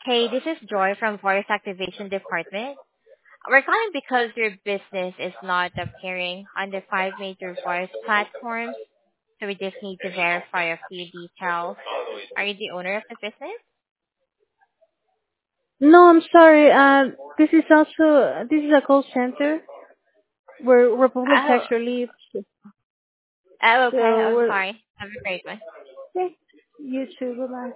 Hey, this is Joy from Voice Activation Department. We're calling because your business is not appearing on the five major voice platforms, so we just need to verify a few details. Are you the owner of the business? No, I'm sorry. This is a call center. We're public Oh, tax relief. okay. So I'm we're sorry. Have a great one. okay. You too. Bye bye.